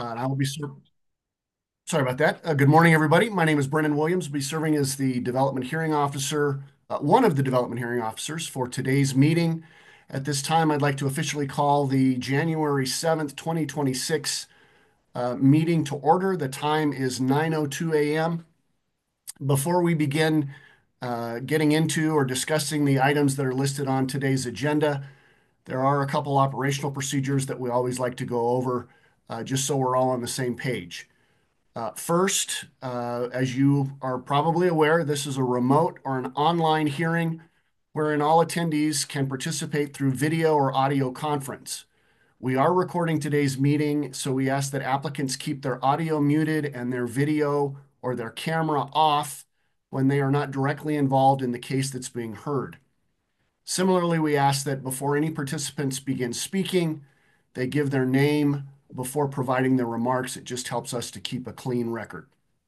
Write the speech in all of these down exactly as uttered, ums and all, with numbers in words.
Uh, and I will be ser- sorry about that. Uh, good morning, everybody. My name is Brennan Williams. I'll be serving as the Development Hearing Officer, uh, one of the Development Hearing Officers for today's meeting. At this time, I'd like to officially call the January seventh, twenty twenty-six uh, meeting to order. The time is nine oh two a m Before we begin uh, getting into or discussing the items that are listed on today's agenda, there are a couple operational procedures that we always like to go over uh, just so we're all on the same page. Uh, first, uh, as you are probably aware, this is a remote or an online hearing wherein all attendees can participate through video or audio conference. We are recording today's meeting, so we ask that applicants keep their audio muted and their video or their camera off when they are not directly involved in the case that's being heard. Similarly, we ask that before any participants begin speaking, they give their name before providing their remarks. It just helps us to keep a clean record.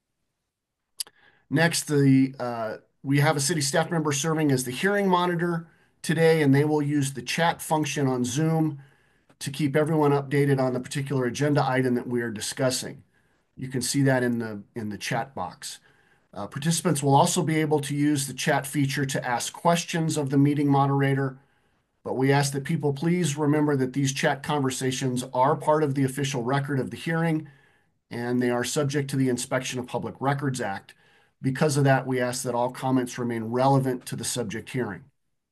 Next, the uh, we have a city staff member serving as the hearing monitor today, and they will use the chat function on Zoom to keep everyone updated on the particular agenda item that we are discussing. You can see that in the in the chat box. Uh, participants will also be able to use the chat feature to ask questions of the meeting moderator, but we ask that people please remember that these chat conversations are part of the official record of the hearing and they are subject to the Inspection of Public Records Act. Because of that, we ask that all comments remain relevant to the subject hearing.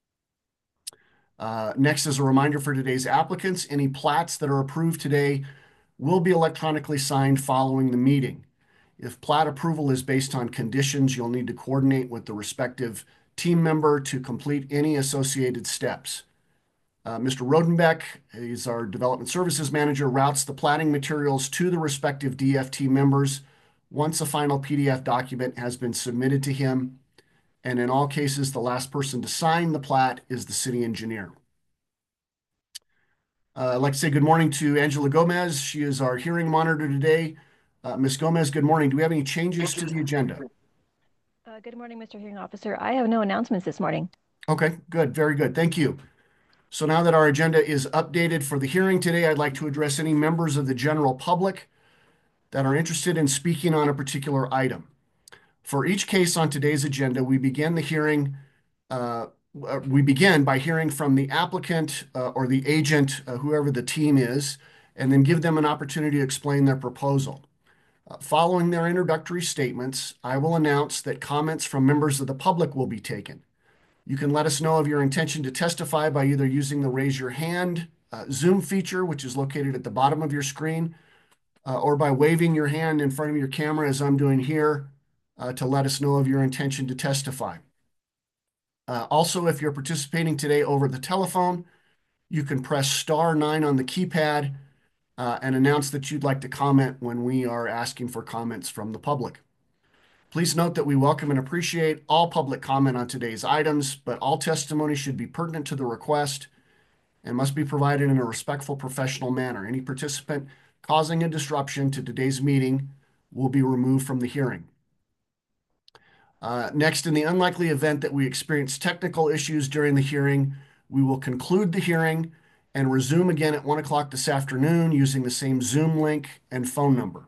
Uh, next, as a reminder for today's applicants, any plats that are approved today will be electronically signed following the meeting. If plat approval is based on conditions, you'll need to coordinate with the respective team member to complete any associated steps. Uh, Mister Rodenbeck, he's our Development Services Manager, routes the platting materials to the respective D F T members once a final P D F document has been submitted to him. And in all cases, the last person to sign the plat is the city engineer. Uh, I'd like to say good morning to Angela Gomez. She is our hearing monitor today. Uh, Miz Gomez, good morning. Do we have any changes to the agenda? Uh, good morning, Mister Hearing Officer. I have no announcements this morning. Okay, good, very good. Thank you. So now that our agenda is updated for the hearing today, I'd like to address any members of the general public that are interested in speaking on a particular item. For each case on today's agenda, we begin the hearing. Uh, uh, we begin by hearing from the applicant uh, or the agent, uh, whoever the team is, and then give them an opportunity to explain their proposal. Uh, following their introductory statements, I will announce that comments from members of the public will be taken. You can let us know of your intention to testify by either using the raise your hand uh, Zoom feature, which is located at the bottom of your screen, uh, or by waving your hand in front of your camera as I'm doing here uh, to let us know of your intention to testify. Uh, also, if you're participating today over the telephone, you can press star nine on the keypad uh, and announce that you'd like to comment when we are asking for comments from the public. Please note that we welcome and appreciate all public comment on today's items, but all testimony should be pertinent to the request and must be provided in a respectful, professional manner. Any participant causing a disruption to today's meeting will be removed from the hearing. Uh, next, in the unlikely event that we experience technical issues during the hearing, we will conclude the hearing and resume again at one o'clock this afternoon using the same Zoom link and phone number.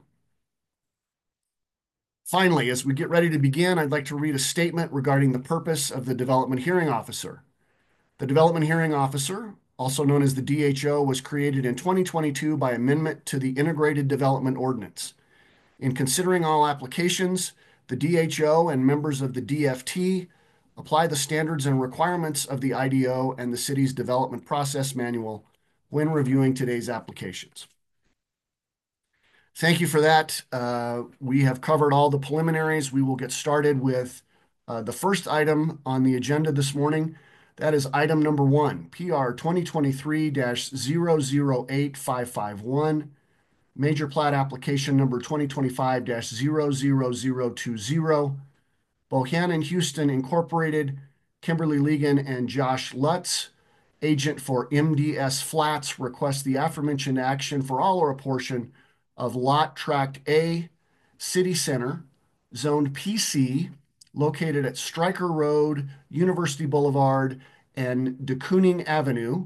Finally, as we get ready to begin, I'd like to read a statement regarding the purpose of the Development Hearing Officer. The Development Hearing Officer, also known as the D H O, was created in twenty twenty-two by amendment to the Integrated Development Ordinance. In considering all applications, the D H O and members of the D F T apply the standards and requirements of the I D O and the city's development process manual when reviewing today's applications. Thank you for that. Uh, we have covered all the preliminaries. We will get started with uh, the first item on the agenda this morning. That is item number one, P R twenty twenty-three zero zero eight five five one, major plat application number twenty twenty-five zero zero zero two zero, Bohannon Houston Incorporated, Kimberly Legan and Josh Lutz, agent for M D S Flats, request the aforementioned action for all or a portion of Lot Tract A, City Center, zoned P C, located at Stryker Road, University Boulevard, and de Kooning Avenue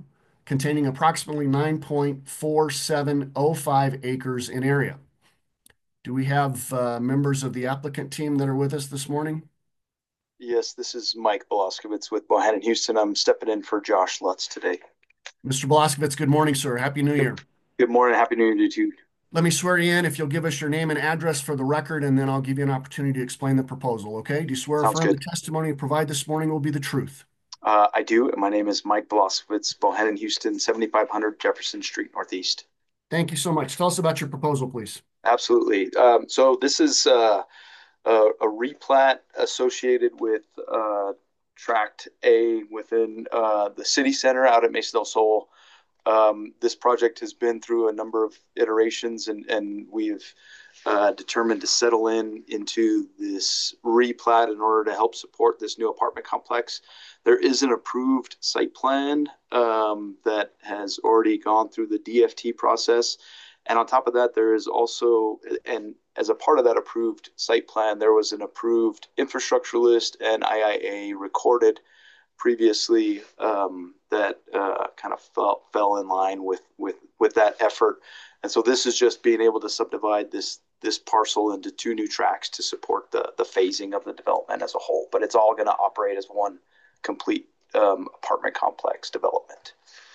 containing approximately nine point four seven oh five acres in area. Do we have uh, members of the applicant team that are with us this morning? Yes, this is Mike Belaskowitz with Bohannon Houston. I'm stepping in for Josh Lutz today. Mister Blaskovitz, good morning, sir. Happy New Good, Year. good morning. Happy New Year to you too. Let me swear you in if you'll give us your name and address for the record, and then I'll give you an opportunity to explain the proposal, okay? Do you swear or Sounds affirm the good. testimony you provide this morning will be the truth? Uh, I do. My name is Mike Belaskowitz, Bohannon Houston, seventy-five hundred Jefferson Street, Northeast. Thank you so much. Tell us about your proposal, please. Absolutely. Um, so this is uh, a, a replat associated with uh, Tract A within uh, the city center out at Mesa del Sol. Um, this project has been through a number of iterations, and, and we've uh, determined to settle in into this replat in order to help support this new apartment complex. There is an approved site plan um, that has already gone through the D F T process. And on top of that, there is also, and as a part of that approved site plan, there was an approved infrastructure list and I I A recorded previously um, that uh, kind of fell, fell in line with, with, with that effort. And so this is just being able to subdivide this this parcel into two new tracks to support the, the phasing of the development as a whole. But it's all going to operate as one complete um, apartment complex development.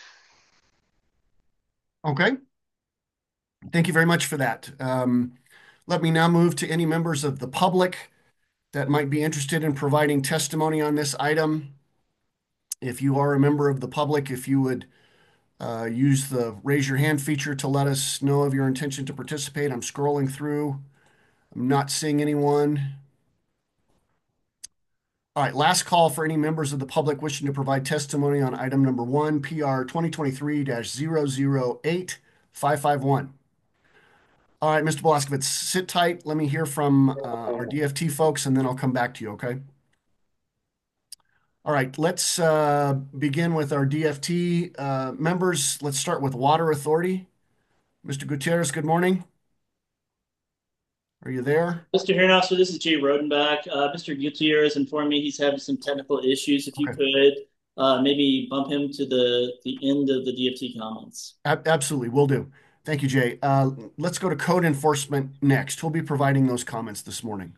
Okay. Thank you very much for that. Um, let me now move to any members of the public that might be interested in providing testimony on this item. If you are a member of the public, if you would uh, use the raise your hand feature to let us know of your intention to participate. I'm scrolling through. I'm not seeing anyone. All right, last call for any members of the public wishing to provide testimony on item number one, P R twenty twenty-three dash zero zero eight five five one. All right, Mister Blaskovitz, sit tight. Let me hear from uh, our D F T folks, and then I'll come back to you, okay? All right, let's uh, begin with our D F T uh, members. Let's start with Water Authority. Mister Gutierrez, good morning. Are you there? Mister Herrenhauser, this is Jay Rodenbach. Uh, Mister Gutierrez informed me he's having some technical issues. If you Okay. could uh, maybe bump him to the, the end of the D F T comments. Ab- absolutely, will do. Thank you, Jay. Uh, let's go to code enforcement next. Who'll be providing those comments this morning?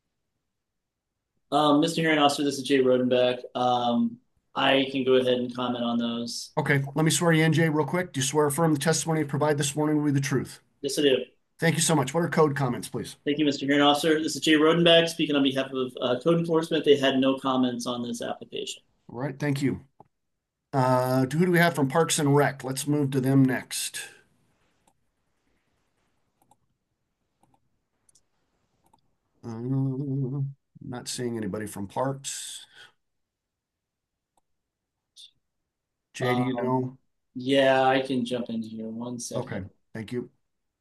Um, Mister Herrenhauser, this is Jay Rodenbach. Um, I can go ahead and comment on those. Okay, let me swear you in, Jay, real quick. Do you swear or affirm the testimony you provide this morning will be the truth? Yes, I do. Thank you so much. What are code comments, please? Thank you, Mister Herrenhauser. This is Jay Rodenbach speaking on behalf of uh, code enforcement. They had no comments on this application. All right, thank you. Uh, who do we have from Parks and Rec? Let's move to them next. Uh, not seeing anybody from Parks. Jay, do you Um, know? yeah, I can jump in here. One Okay, second. thank you.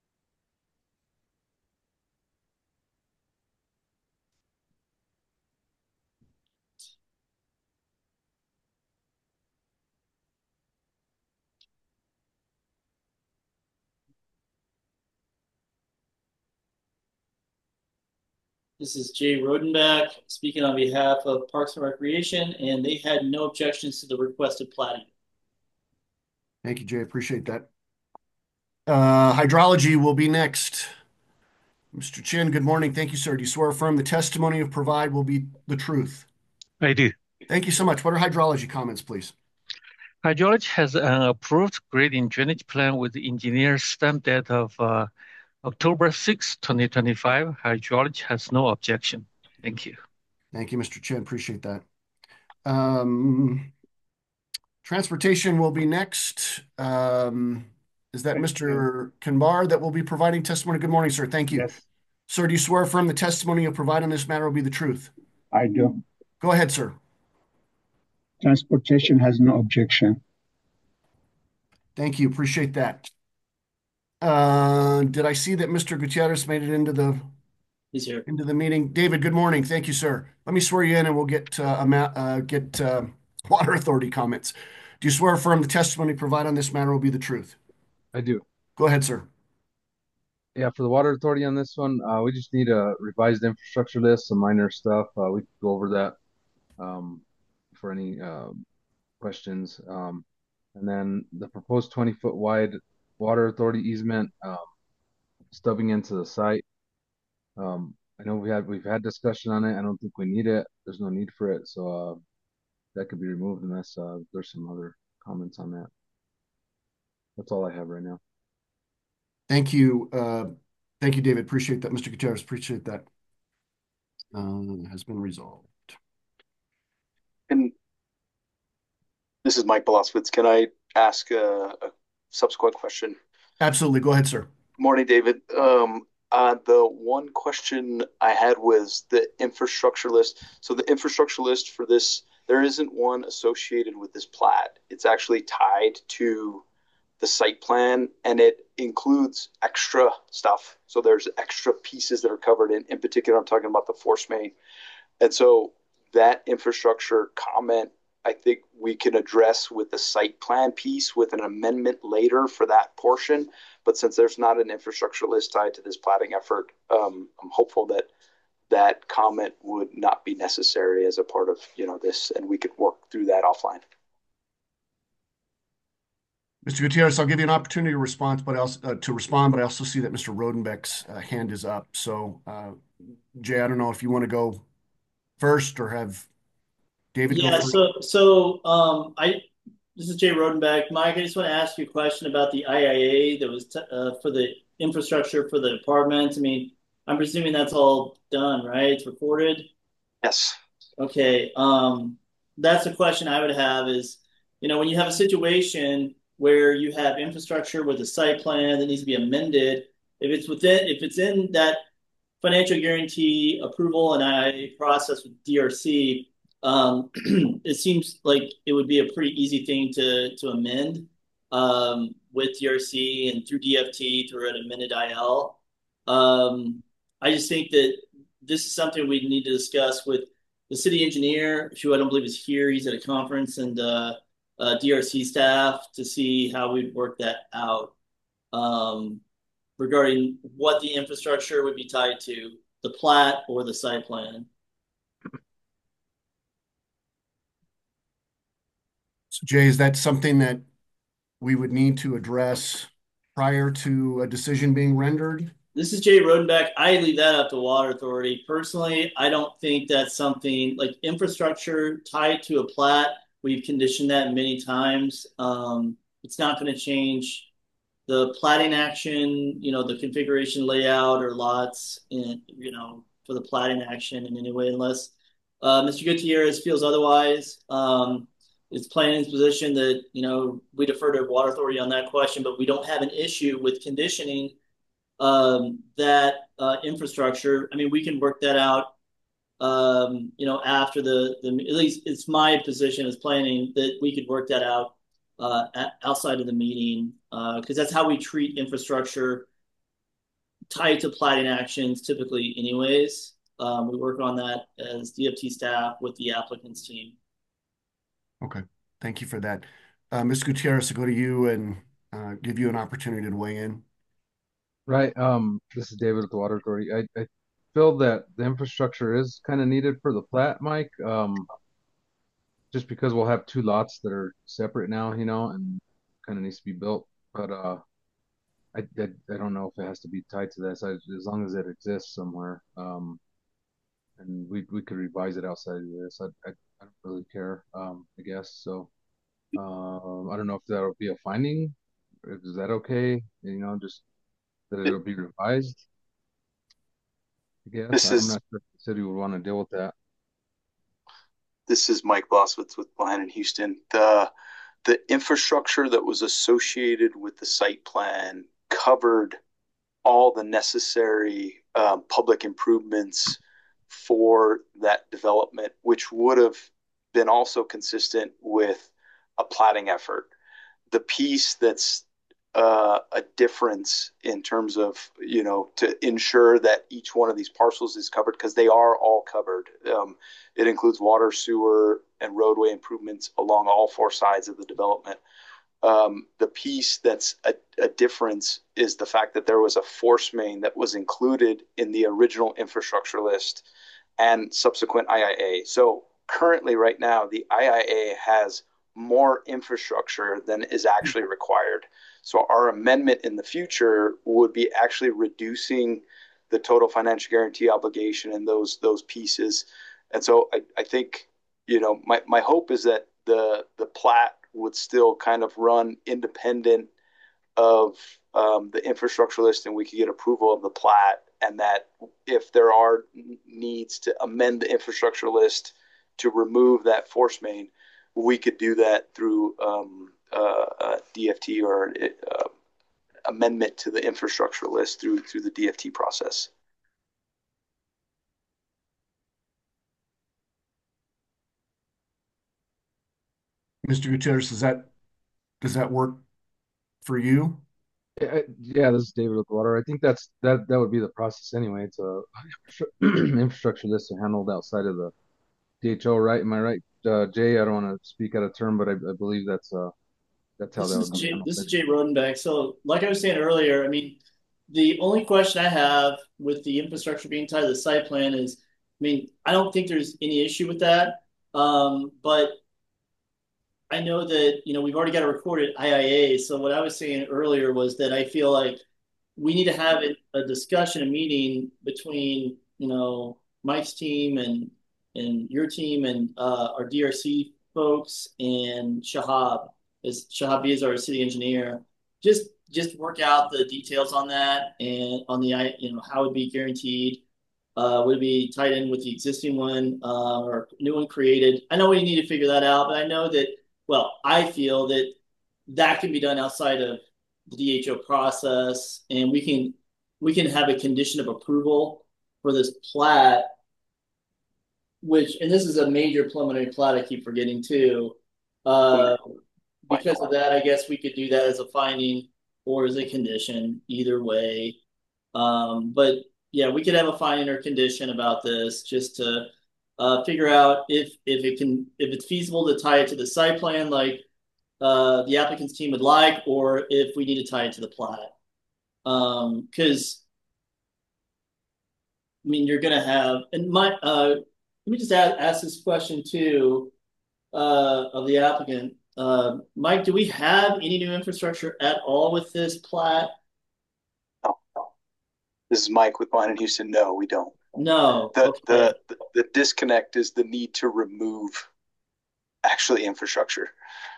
This is Jay Rodenbach speaking on behalf of Parks and Recreation, and they had no objections to the requested plating. Thank you, Jay. Appreciate that. Uh, hydrology will be next. Mister Chin, good morning. Thank you, sir. Do you swear or affirm the testimony you provide will be the truth? I do. Thank you so much. What are hydrology comments, please? Hydrology has an approved grading drainage plan with the engineer's stamp date of uh, October sixth, twenty twenty-five. Hydrology has no objection. Thank you. Thank you, Mister Chen. Appreciate that. Um, transportation will be next. Um, is that Mister Kanbar that will be providing testimony? Good morning, sir. Thank you. Yes, Sir, do you swear or affirm the testimony you'll provide on this matter will be the truth? I do. Go ahead, sir. Transportation has no objection. Thank you. Appreciate that. Uh, did I see that Mister Gutierrez made it into the He's here. into the meeting? David, good morning. Thank you, sir. Let me swear you in, and we'll get uh, a ma- uh, get uh, Water Authority comments. Do you swear or affirm the testimony you provide on this matter will be the truth? I do. Go ahead, sir. Yeah, for the water authority on this one, uh, we just need a revised infrastructure list, some minor stuff. Uh, we could go over that um, for any um questions. Um, And then the proposed twenty foot wide water authority easement, um, stubbing into the site. Um, I know we had we've had discussion on it. I don't think we need it. There's no need for it, so uh, that could be removed unless uh, there's some other comments on that. That's all I have right now. Thank you. Uh, thank you, David. Appreciate that. Mister Gutierrez, appreciate that. Um, has been resolved. And this is Mike Beloswitz. Can I ask a, a subsequent question? Absolutely. Go ahead, sir. Morning, David. Um, uh, the one question I had was the infrastructure list. So the infrastructure list for this, there isn't one associated with this plat. It's actually tied to the site plan, and it includes extra stuff. So there's extra pieces that are covered in. In particular, I'm talking about the force main. And so that infrastructure comment, I think we can address with the site plan piece with an amendment later for that portion. But since there's not an infrastructure list tied to this platting effort, um, I'm hopeful that that comment would not be necessary as a part of, you know, this, and we could work through that offline. Mister Gutierrez, I'll give you an opportunity to respond, but I also uh, to respond, but I also see that Mister Rodenbeck's uh, hand is up. So, uh, Jay, I don't know if you want to go first or have David go Yeah, first. so so um, I this is Jay Rodenbeck. Mike, I just want to ask you a question about the I I A that was t uh, for the infrastructure for the apartments. I mean, I'm presuming that's all done, right? It's recorded. Yes. Okay. Um, that's a question I would have is, you know, when you have a situation where you have infrastructure with a site plan that needs to be amended, if it's within, if it's in that financial guarantee approval and I I A process with D R C, um, it seems like it would be a pretty easy thing to to amend um, with D R C and through D F T through an amended I L. Um, I just think that this is something we need to discuss with the city engineer, who I don't believe is here. He's at a conference, and uh, uh, D R C staff to see how we'd work that out. Um, regarding what the infrastructure would be tied to, the plat or the site plan. So, Jay, is that something that we would need to address prior to a decision being rendered? This is Jay Rodenbeck. I leave that up to Water Authority. Personally, I don't think that's something like infrastructure tied to a plat. We've conditioned that many times. Um, it's not going to change the platting action, you know, the configuration layout or lots, in, you know, for the platting action in any way, unless uh, Mister Gutierrez feels otherwise. Um, it's planning's position that, you know, we defer to Water Authority on that question, but we don't have an issue with conditioning um, that uh, infrastructure. I mean, we can work that out, um, you know, after the, the, at least it's my position as planning that we could work that out uh, at, outside of the meeting, because uh, that's how we treat infrastructure tied to platting actions typically anyways. Um, we work on that as D F T staff with the applicant's team. Okay, thank you for that. Uh, Miz Gutierrez, to go to you and uh, give you an opportunity to weigh in. Right. Um, this is David with the Water Authority. I, I feel that the infrastructure is kind of needed for the plat, Mike. Um, just because we'll have two lots that are separate now, you know, and kind of needs to be built. But uh, I, I I don't know if it has to be tied to this. I, as long as it exists somewhere, um, and we we could revise it outside of this. I I, I don't really care. Um, I guess so. Um, I don't know if that'll be a finding. Is that okay? You know, just that it'll be revised. I guess This I'm is not sure if the city would want to deal with that. this is Mike Bloswitz with Blind in Houston. The the infrastructure that was associated with the site plan covered all the necessary um, public improvements for that development, which would have been also consistent with a platting effort. The piece that's uh, a difference in terms of, you know, to ensure that each one of these parcels is covered, because they are all covered. Um, it includes water, sewer, and roadway improvements along all four sides of the development. Um, the piece that's a, a difference is the fact that there was a force main that was included in the original infrastructure list and subsequent I I A. So currently, right now, the I I A has more infrastructure than is actually required. So our amendment in the future would be actually reducing the total financial guarantee obligation and those those pieces. And so I, I think, you know, my, my hope is that the the plat would still kind of run independent of um, the infrastructure list, and we could get approval of the plat, and that if there are needs to amend the infrastructure list to remove that force main, we could do that through um, uh, a D F T or uh, amendment to the infrastructure list through through the D F T process. Mister Gutierrez, does that does that work for you? I- Yeah, this is David with Water. I think that's that that would be the process anyway. It's a infrastructure list handled outside of the D H O, right? Am I right, uh, Jay? I don't want to speak out of turn, but I, I believe that's uh that's how This that is would be Jay, handled. this is Jay Rodenbeck. So, like I was saying earlier, I mean, the only question I have with the infrastructure being tied to the site plan is, I mean, I don't think there's any issue with that. Um, but I know that, you know, we've already got a recorded I I A. So what I was saying earlier was that I feel like we need to have a discussion, a meeting between, you know, Mike's team and and your team and uh, our D R C folks and Shahab, as Shahab is our city engineer. Just just work out the details on that and on the, you know, how it would be guaranteed. Uh, would it be tied in with the existing one uh, or new one created? I know we need to figure that out, but I know that, well, I feel that that can be done outside of the D H O process, and we can we can have a condition of approval for this plat, which, and this is a major preliminary plat I keep forgetting too. Uh, because of that, I guess we could do that as a finding or as a condition, either way. Um, but yeah, we could have a finding or condition about this just to uh, figure out if if it can if it's feasible to tie it to the site plan, like uh, the applicant's team would like, or if we need to tie it to the plat. Um, because I mean, you're gonna have, and my uh, let me just ask, ask this question too uh, of the applicant. Uh, Mike, do we have any new infrastructure at all with this plat? No, this is Mike with Wine in Houston. No, we don't. No. The, Okay. the the the disconnect is the need to remove actually infrastructure.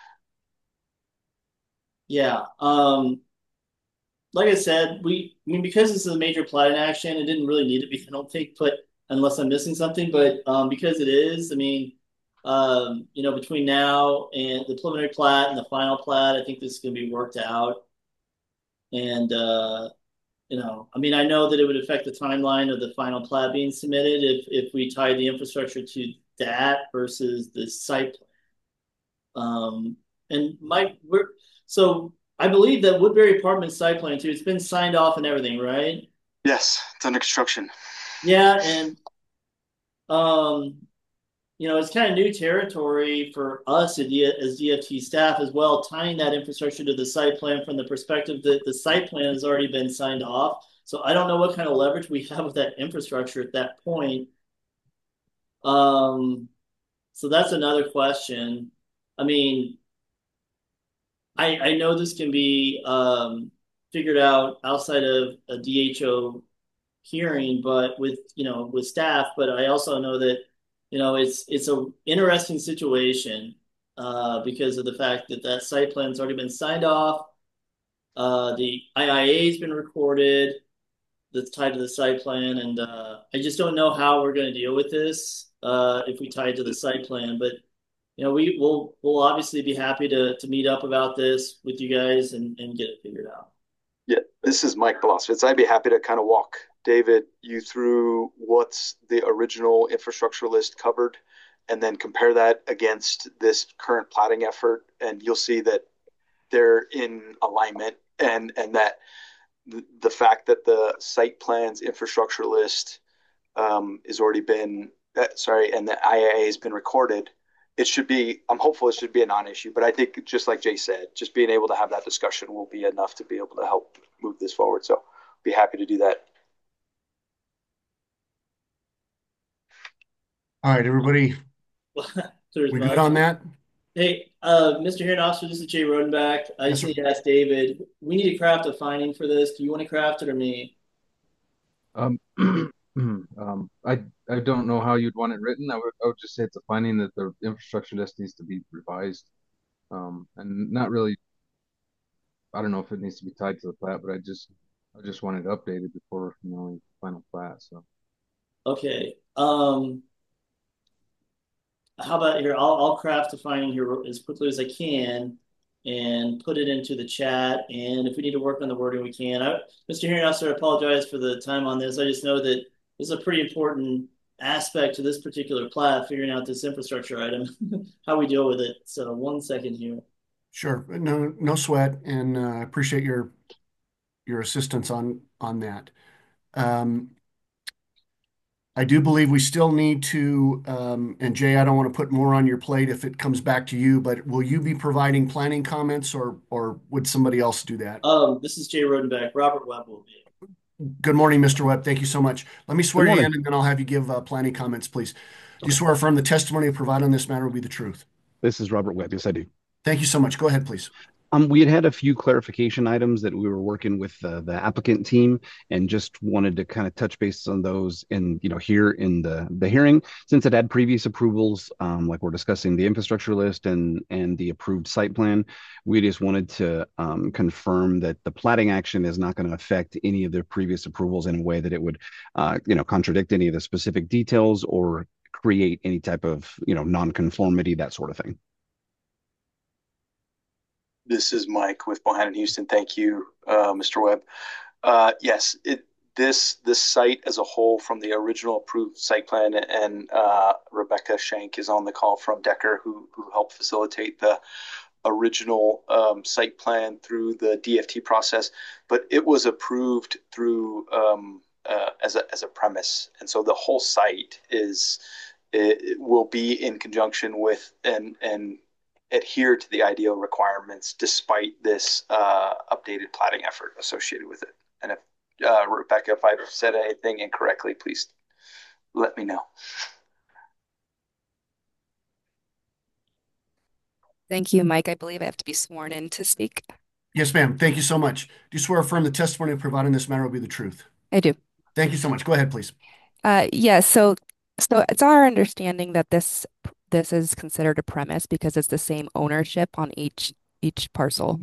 Yeah. Um, like I said, we, I mean, because this is a major plat in action, it didn't really need to be, I don't think, but unless I'm missing something, but um, because it is, I mean, um, you know, between now and the preliminary plat and the final plat, I think this is going to be worked out. And, uh, you know, I mean, I know that it would affect the timeline of the final plat being submitted if, if we tie the infrastructure to that versus the site plan. Um, and Mike, we're, so I believe that Woodbury Apartment site plan too, it's been signed off and everything, right? Yes, it's under construction. Yeah, and um, you know, it's kind of new territory for us as D F T staff as well, tying that infrastructure to the site plan from the perspective that the site plan has already been signed off. So I don't know what kind of leverage we have with that infrastructure at that point. Um, so that's another question. I mean, I, I know this can be um, figured out outside of a D H O hearing, but with, you know, with staff. But I also know that, you know, it's it's a interesting situation uh, because of the fact that that site plan's already been signed off. Uh, the I I A has been recorded that's tied to the site plan, and uh, I just don't know how we're going to deal with this uh, if we tie it to the site plan. But you know, we will we'll obviously be happy to to meet up about this with you guys and, and get it figured out. Yeah, this is Mike Velosvitz. I'd be happy to kind of walk David you through what's the original infrastructure list covered, and then compare that against this current platting effort, and you'll see that they're in alignment, and and that the, the fact that the site plans infrastructure list um, has already been uh, sorry, and the I I A has been recorded. It should be. I'm hopeful it should be a non-issue, but I think just like Jay said, just being able to have that discussion will be enough to be able to help move this forward. So, be happy to do that. All right, everybody, There's we good much. on that? Hey, uh, Mister Hearing Officer, this is Jay Rodenbach. I Yes, just sir. need to ask David, we need to craft a finding for this. Do you want to craft it or me? Um, um, I I don't know how you'd want it written. I would I would just say it's a finding that the infrastructure list needs to be revised. Um, and not really. I don't know if it needs to be tied to the plat, but I just I just want it updated before, you know, final plat. So Okay. Um, how about here? I'll I'll craft a finding here as quickly as I can and put it into the chat. And if we need to work on the wording, we can. I, Mister Hearing Officer, I apologize for the time on this. I just know that this is a pretty important aspect to this particular plat, figuring out this infrastructure item, how we deal with it. So one second here. Sure. No, no sweat, and uh, I appreciate your your assistance on on that. Um, I do believe we still need to, um, and Jay, I don't want to put more on your plate if it comes back to you, but will you be providing planning comments, or or would somebody else do that? Um, this is Jay Rodenbach. Robert Webb will be. Good morning, Mister Webb. Thank you so much. Let me Good swear you morning. in, and then I'll have you give uh, planning comments, please. Do you Okay. swear affirm the testimony you provide on this matter will be the truth? This is Robert Webb. Yes, I do. Thank you so much. Go ahead, please. Um, we had had a few clarification items that we were working with uh, the applicant team, and just wanted to kind of touch base on those in, you know, here in the the hearing, since it had previous approvals, um, like we're discussing the infrastructure list and and the approved site plan. We just wanted to um, confirm that the platting action is not going to affect any of the previous approvals in a way that it would, uh, you know, contradict any of the specific details or create any type of, you know, non-conformity, that sort of thing. This is Mike with Bohannon Houston. Thank you, uh, Mister Webb. Uh, yes, it, this this site as a whole, from the original approved site plan, and uh, Rebecca Shank is on the call from Decker, who who helped facilitate the original um, site plan through the D F T process, but it was approved through um, uh, as a as a premise, and so the whole site is it, it will be in conjunction with and and adhere to the I D O requirements despite this uh, updated platting effort associated with it. And if uh, Rebecca, if I've said anything incorrectly, please let me know. Thank you, Mike. I believe I have to be sworn in to speak. Yes, ma'am. Thank you so much. Do you swear affirm the testimony you provide in this matter will be the truth? I do. Thank you so much. Go ahead, please. Uh, yeah, so so it's our understanding that this this is considered a premise because it's the same ownership on each each parcel.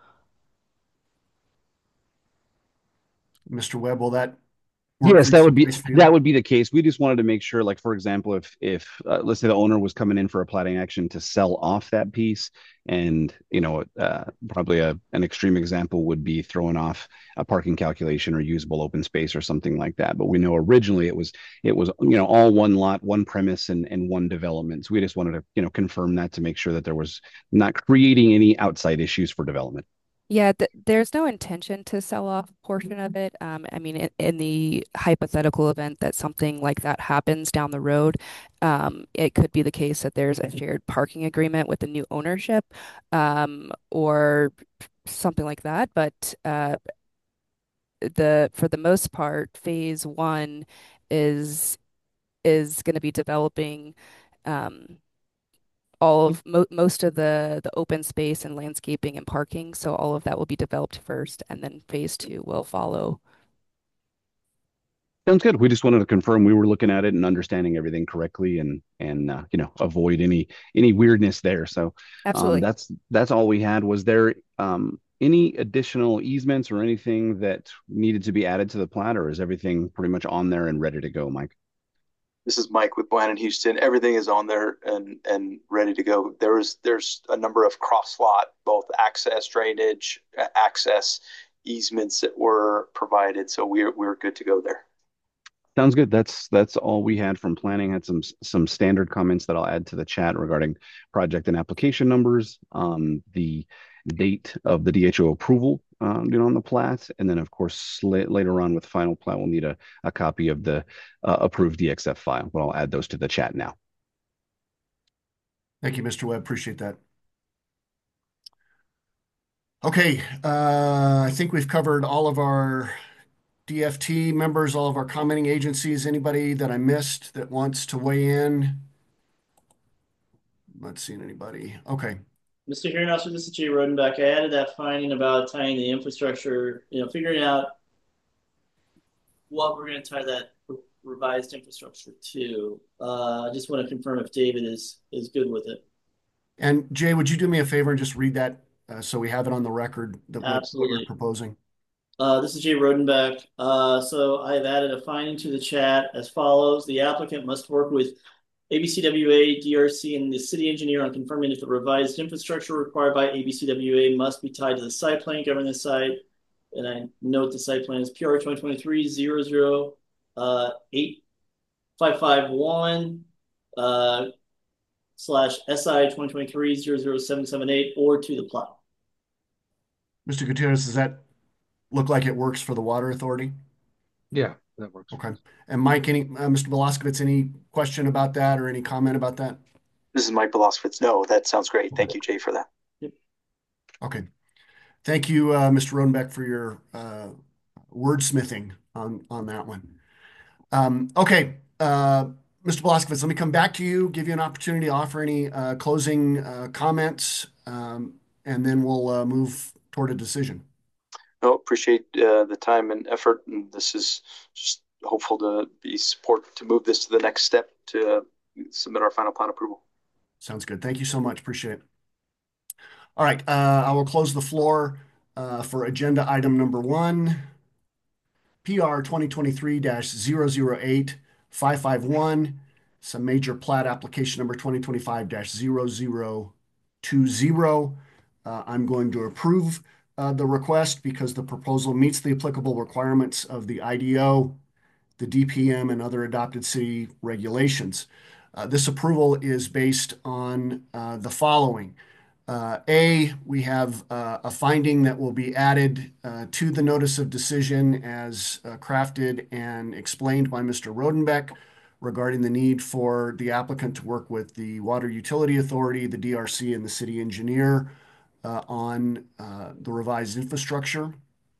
Mister Webb, will that work Yes, that would be reasonably for you? that would be the case. We just wanted to make sure, like for example, if if uh, let's say the owner was coming in for a platting action to sell off that piece, and you know, uh, probably a an extreme example would be throwing off a parking calculation or usable open space or something like that. But we know originally it was it was you know all one lot, one premise, and and one development. So we just wanted to you know confirm that to make sure that there was not creating any outside issues for development. Yeah, th there's no intention to sell off a portion of it. Um, I mean, in, in the hypothetical event that something like that happens down the road, um, it could be the case that there's a shared parking agreement with the new ownership, um, or something like that. But uh, the for the most part, phase one is is going to be developing um, all of mo most of the the open space and landscaping and parking. So all of that will be developed first, and then phase two will follow. Sounds good. We just wanted to confirm we were looking at it and understanding everything correctly, and and uh, you know avoid any any weirdness there. So um, Absolutely. that's that's all we had. Was there um, any additional easements or anything that needed to be added to the plat, or is everything pretty much on there and ready to go, Mike? This is Mike with Bohannon Houston. Everything is on there and and ready to go. There is there's a number of cross lot, both access, drainage, access easements that were provided, so we're we're good to go there. Sounds good. That's that's all we had from planning. Had some some standard comments that I'll add to the chat regarding project and application numbers, um, the date of the D H O approval, um, you know, on the plat, and then of course la later on with final plat, we'll need a, a copy of the uh, approved D X F file. But I'll add those to the chat now. Thank you, Mister Webb. Appreciate that. Okay, uh, I think we've covered all of our D F T members, all of our commenting agencies. Anybody that I missed that wants to weigh in? not seeing anybody. Okay. Mister Hearing Officer, this is Jay Rodenbeck. I added that finding about tying the infrastructure, you know, figuring out what we're going to tie that revised infrastructure to. Uh, I just want to confirm if David is is good with it. And Jay, would you do me a favor and just read that uh, so we have it on the record that what, what we're Absolutely. proposing? Uh, this is Jay Rodenbeck. Uh, so I've added a finding to the chat as follows. The applicant must work with A B C W A, D R C, and the city engineer on confirming if the revised infrastructure required by A B C W A must be tied to the site plan governing the site. And I note the site plan is P R twenty twenty-three zero zero eight five five one uh, slash S I twenty twenty-three zero zero seven seven eight or to the plat. Mister Gutierrez, does that look like it works for the Water Authority? Yeah, that works. Okay. And Mike, any uh, Mister Belaskovitz, any question about that or any comment about that? This is Mike Belaskovitz. No, that sounds great. Thank you, Jay, for that. Yep. Okay. Thank you, uh, Mister Rodenbeck, for your uh, wordsmithing on, on that one. Um, okay. Uh, Mister Belaskovitz, let me come back to you, give you an opportunity to offer any uh, closing uh, comments, um, and then we'll uh, move toward a decision. No, appreciate uh, the time and effort, and this is just hopeful to be support to move this to the next step to uh, submit our final plan approval. Sounds good. Thank you so much. Appreciate it. All right, uh, I will close the floor uh, for agenda item number one, P R twenty twenty-three dash zero zero eight five five one, some major plat application number twenty twenty-five dash zero zero two zero. Uh, I'm going to approve uh, the request because the proposal meets the applicable requirements of the I D O, the D P M, and other adopted city regulations. Uh, this approval is based on uh, the following. Uh, A, we have uh, a finding that will be added uh, to the notice of decision as uh, crafted and explained by Mister Rodenbeck regarding the need for the applicant to work with the Water Utility Authority, the D R C, and the city engineer uh, on uh, the revised infrastructure.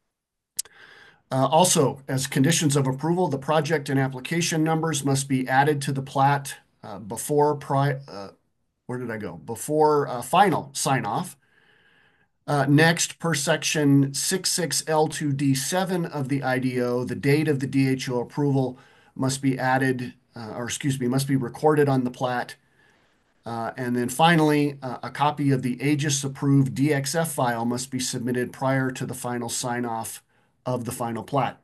Uh, also, as conditions of approval, the project and application numbers must be added to the plat uh, before pri uh, where did I go? Before uh, final sign off. Uh, next, per section sixty-six L two D seven of the I D O, the date of the D H O approval must be added, uh, or excuse me, must be recorded on the plat. Uh, and then finally, uh, a copy of the Aegis approved D X F file must be submitted prior to the final sign off of the final plat.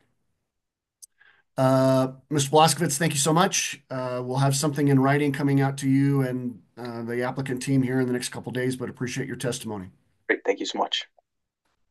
Uh, Mister Belaskovitz, thank you so much. Uh, we'll have something in writing coming out to you and uh, the applicant team here in the next couple of days, but appreciate your testimony. Great. Thank you so much.